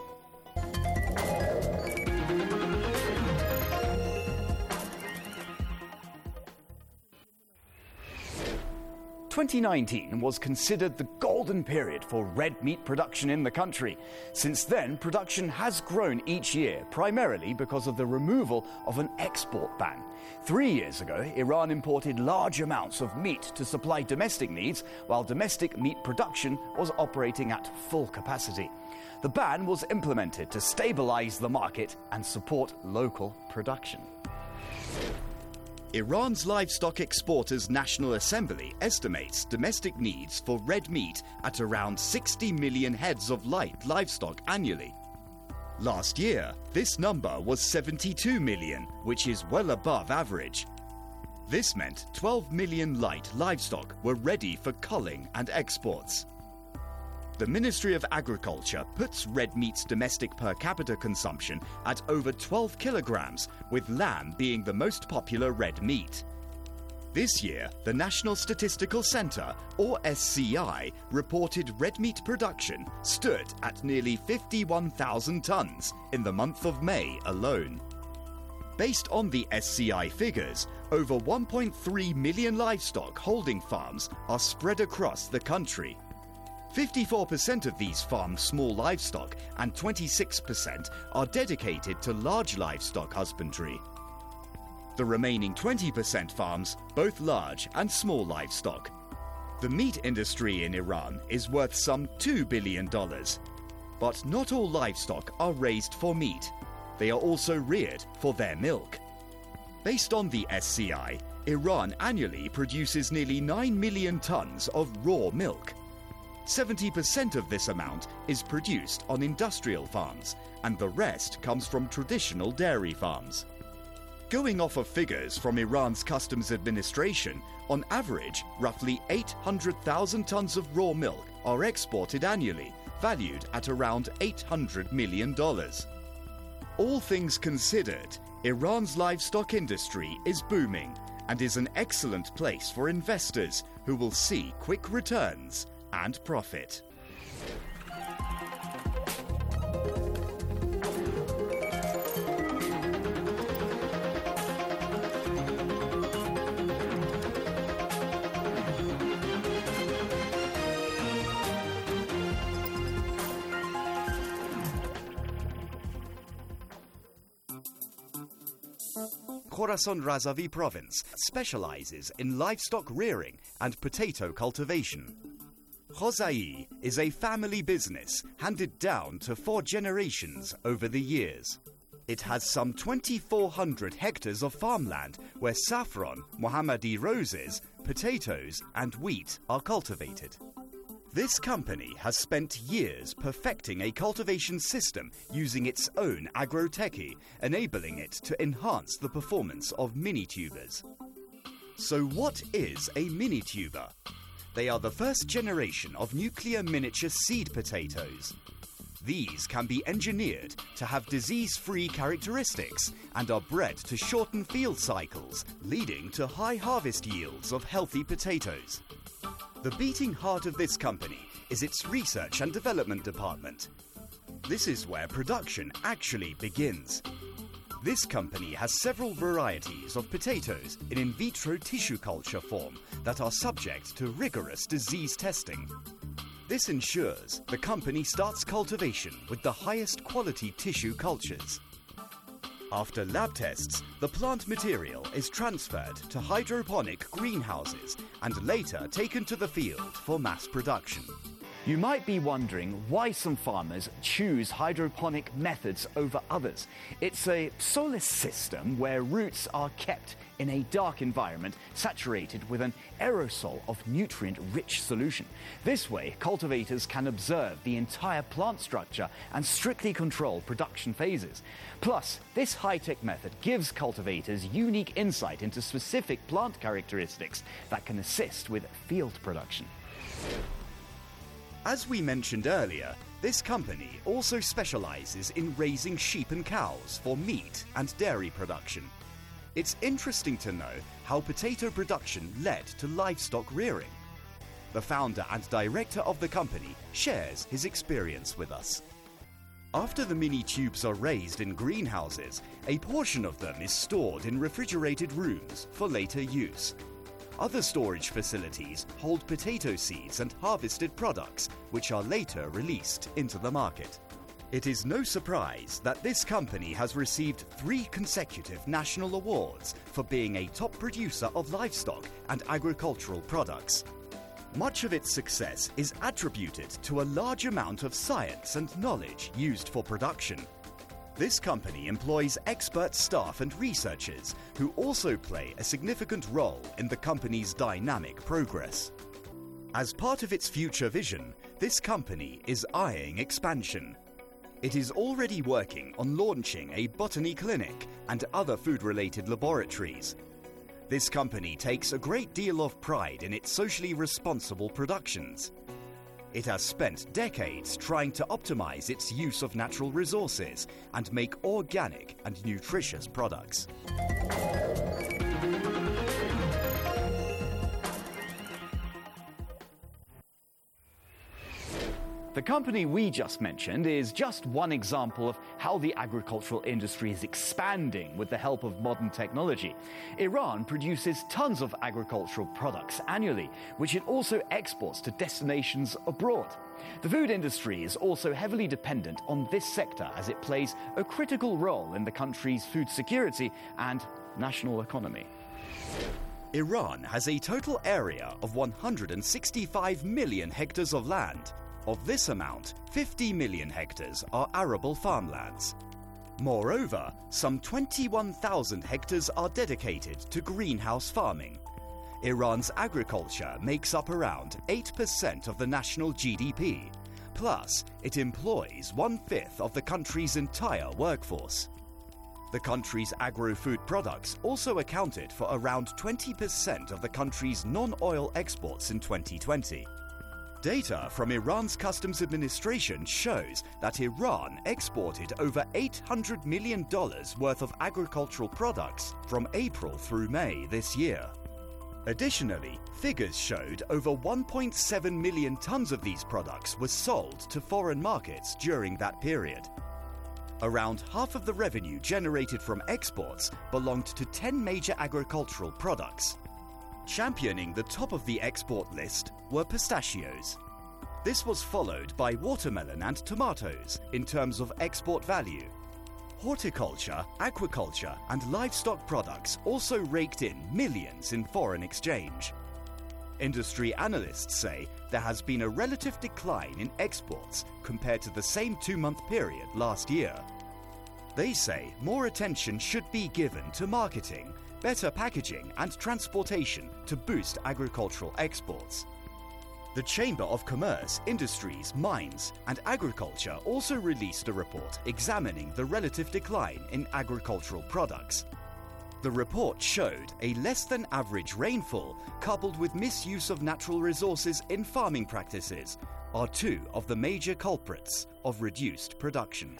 [SPEAKER 17] twenty nineteen was considered the golden period for red meat production in the country. Since then, production has grown each year, primarily because of the removal of an export ban. Three years ago, Iran imported large amounts of meat to supply domestic needs, while domestic meat production was operating at full capacity. The ban was implemented to stabilize the market and support local production.
[SPEAKER 16] Iran's Livestock Exporters National Assembly estimates domestic needs for red meat at around sixty million heads of light livestock annually. Last year, this number was seventy-two million, which is well above average. This meant twelve million light livestock were ready for culling and exports. The Ministry of Agriculture puts red meat's domestic per capita consumption at over twelve kilograms, with lamb being the most popular red meat. This year, the National Statistical Centre, or S C I, reported red meat production stood at nearly fifty-one thousand tonnes in the month of May alone. Based on the S C I figures, over one point three million livestock holding farms are spread across the country. fifty-four percent of these farm small livestock and twenty-six percent are dedicated to large livestock husbandry. The remaining twenty percent farms both large and small livestock. The meat industry in Iran is worth some two billion dollars. But not all livestock are raised for meat. They are also reared for their milk. Based on the S C I, Iran annually produces nearly nine million tons of raw milk. seventy percent of this amount is produced on industrial farms, and the rest comes from traditional dairy farms. Going off of figures from Iran's Customs Administration, on average, roughly eight hundred thousand tons of raw milk are exported annually, valued at around eight hundred million dollars. All things considered, Iran's livestock industry is booming and is an excellent place for investors who will see quick returns and profit. Khorasan Razavi province specializes in livestock rearing and potato cultivation. Khozai is a family business handed down to four generations over the years. It has some twenty-four hundred hectares of farmland where saffron, Mohammadi roses, potatoes and wheat are cultivated. This company has spent years perfecting a cultivation system using its own agrotechie, enabling it to enhance the performance of mini-tubers. So what is a mini-tuber? They are the first generation of nuclear miniature seed potatoes. These can be engineered to have disease-free characteristics and are bred to shorten field cycles, leading to high harvest yields of healthy potatoes. The beating heart of this company is its research and development department. This is where production actually begins. This company has several varieties of potatoes in in vitro tissue culture form that are subject to rigorous disease testing. This ensures the company starts cultivation with the highest quality tissue cultures. After lab tests, the plant material is transferred to hydroponic greenhouses and later taken to the field for mass production.
[SPEAKER 17] You might be wondering why some farmers choose hydroponic methods over others. It's a solar system where roots are kept in a dark environment saturated with an aerosol of nutrient-rich solution. This way, cultivators can observe the entire plant structure and strictly control production phases. Plus, this high-tech method gives cultivators unique insight into specific plant characteristics that can assist with field production.
[SPEAKER 16] As we mentioned earlier, this company also specializes in raising sheep and cows for meat and dairy production. It's interesting to know how potato production led to livestock rearing. The founder and director of the company shares his experience with us. After the mini tubes are raised in greenhouses, a portion of them is stored in refrigerated rooms for later use. Other storage facilities hold potato seeds and harvested products, which are later released into the market. It is no surprise that this company has received three consecutive national awards for being a top producer of livestock and agricultural products. Much of its success is attributed to a large amount of science and knowledge used for production. This company employs expert staff and researchers who also play a significant role in the company's dynamic progress. As part of its future vision, this company is eyeing expansion. It is already working on launching a botany clinic and other food-related laboratories. This company takes a great deal of pride in its socially responsible productions. It has spent decades trying to optimize its use of natural resources and make organic and nutritious products.
[SPEAKER 17] The company we just mentioned is just one example of how the agricultural industry is expanding with the help of modern technology. Iran produces tons of agricultural products annually, which it also exports to destinations abroad. The food industry is also heavily dependent on this sector as it plays a critical role in the country's food security and national economy.
[SPEAKER 16] Iran has a total area of one hundred sixty-five million hectares of land. Of this amount, fifty million hectares are arable farmlands. Moreover, some twenty-one thousand hectares are dedicated to greenhouse farming. Iran's agriculture makes up around eight percent of the national G D P. Plus, it employs one-fifth of the country's entire workforce. The country's agro-food products also accounted for around twenty percent of the country's non-oil exports in twenty twenty. Data from Iran's Customs Administration shows that Iran exported over eight hundred million dollars worth of agricultural products from April through May this year. Additionally, figures showed over one point seven million tons of these products were sold to foreign markets during that period. Around half of the revenue generated from exports belonged to ten major agricultural products. Championing the top of the export list were pistachios. This was followed by watermelon and tomatoes in terms of export value. Horticulture, aquaculture, and livestock products also raked in millions in foreign exchange. Industry analysts say there has been a relative decline in exports compared to the same two-month period last year. They say more attention should be given to marketing, better packaging and transportation to boost agricultural exports. The Chamber of Commerce, Industries, Mines and Agriculture also released a report examining the relative decline in agricultural products. The report showed a less than average rainfall coupled with misuse of natural resources in farming practices are two of the major culprits of reduced production.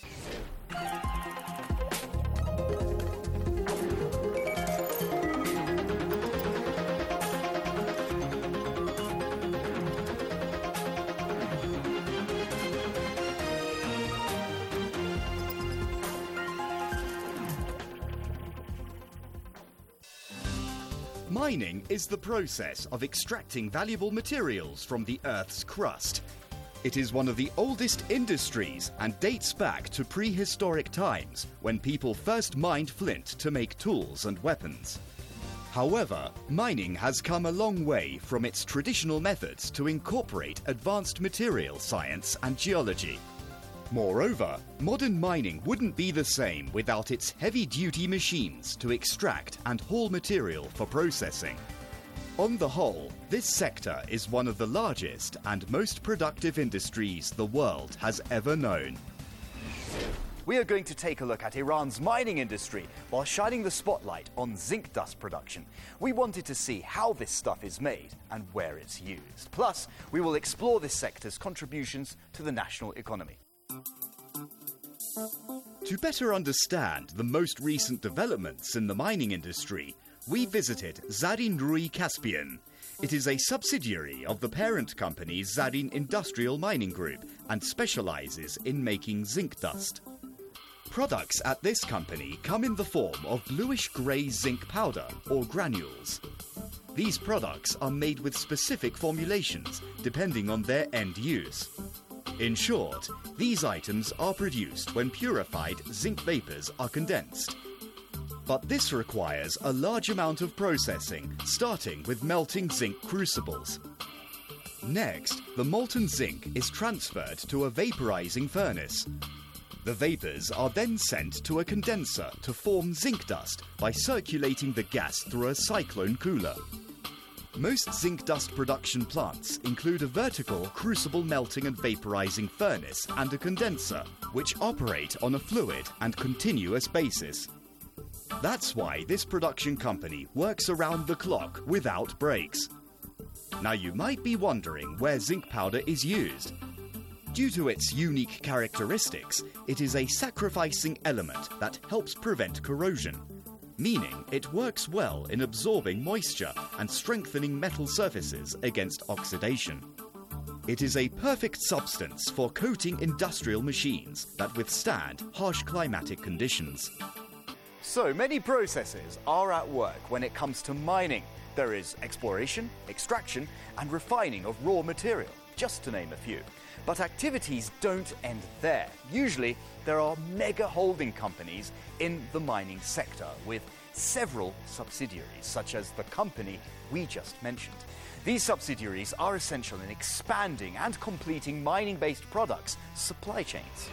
[SPEAKER 16] Mining is the process of extracting valuable materials from the Earth's crust. It is one of the oldest industries and dates back to prehistoric times when people first mined flint to make tools and weapons. However, mining has come a long way from its traditional methods to incorporate advanced material science and geology. Moreover, modern mining wouldn't be the same without its heavy-duty machines to extract and haul material for processing. On the whole, this sector is one of the largest and most productive industries the world has ever known.
[SPEAKER 17] We are going to take a look at Iran's mining industry while shining the spotlight on zinc dust production. We wanted to see how this stuff is made and where it's used. Plus, we will explore this sector's contributions to the national economy.
[SPEAKER 16] To better understand the most recent developments in the mining industry, we visited Zarin Rui Caspian. It is a subsidiary of the parent company Zarin Industrial Mining Group and specializes in making zinc dust. Products at this company come in the form of bluish-grey zinc powder or granules. These products are made with specific formulations depending on their end use. In short, these items are produced when purified zinc vapors are condensed. But this requires a large amount of processing, starting with melting zinc crucibles. Next, the molten zinc is transferred to a vaporizing furnace. The vapors are then sent to a condenser to form zinc dust by circulating the gas through a cyclone cooler. Most zinc dust production plants include a vertical crucible melting and vaporizing furnace and a condenser, which operate on a fluid and continuous basis. That's why this production company works around the clock without breaks. Now you might be wondering where zinc powder is used. Due to its unique characteristics, it is a sacrificing element that helps prevent corrosion, meaning it works well in absorbing moisture and strengthening metal surfaces against oxidation. It is a perfect substance for coating industrial machines that withstand harsh climatic conditions.
[SPEAKER 17] So many processes are at work when it comes to mining. There is exploration, extraction, and refining of raw material, just to name a few. But activities don't end there. Usually, there are mega holding companies in the mining sector with several subsidiaries, such as the company we just mentioned. These subsidiaries are essential in expanding and completing mining-based products' supply chains.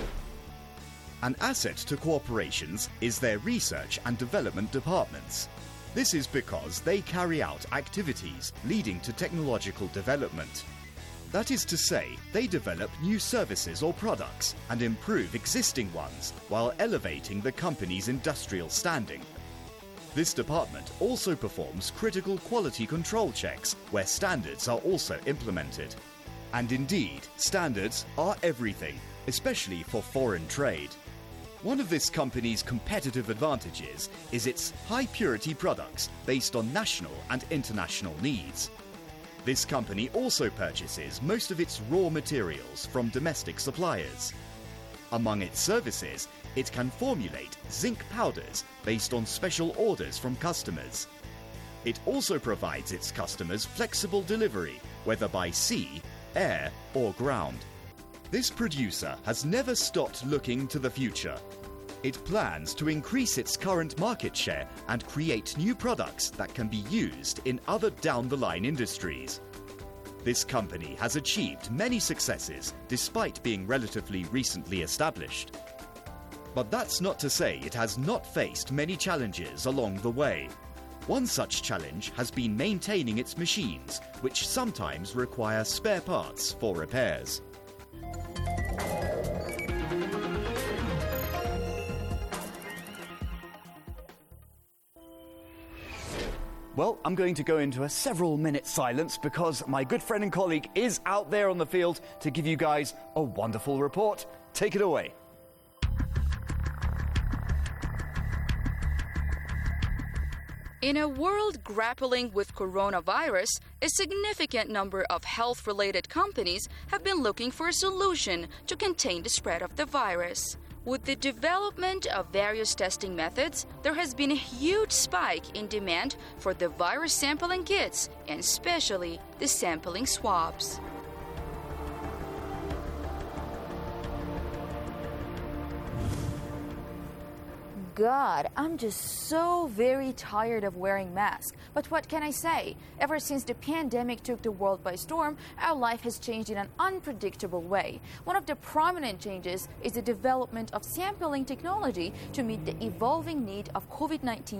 [SPEAKER 16] An asset to corporations is their research and development departments. This is because they carry out activities leading to technological development. That is to say, they develop new services or products and improve existing ones while elevating the company's industrial standing. This department also performs critical quality control checks where standards are also implemented. And indeed, standards are everything, especially for foreign trade. One of this company's competitive advantages is its high-purity products based on national and international needs. This company also purchases most of its raw materials from domestic suppliers. Among its services, it can formulate zinc powders based on special orders from customers. It also provides its customers flexible delivery, whether by sea, air, or ground. This producer has never stopped looking to the future. It plans to increase its current market share and create new products that can be used in other down-the-line industries. This company has achieved many successes despite being relatively recently established. But that's not to say it has not faced many challenges along the way. One such challenge has been maintaining its machines, which sometimes require spare parts for repairs.
[SPEAKER 17] Well, I'm going to go into a several minute silence because my good friend and colleague is out there on the field to give you guys a wonderful report. Take it away.
[SPEAKER 18] In a world grappling with coronavirus, a significant number of health-related companies have been looking for a solution to contain the spread of the virus. With the development of various testing methods, there has been a huge spike in demand for the virus sampling kits, and especially the sampling swabs.
[SPEAKER 19] God, I'm just so very tired of wearing masks. But what can I say? Ever since the pandemic took the world by storm, our life has changed in an unpredictable way. One of the prominent changes is the development of sampling technology to meet the evolving need of COVID nineteen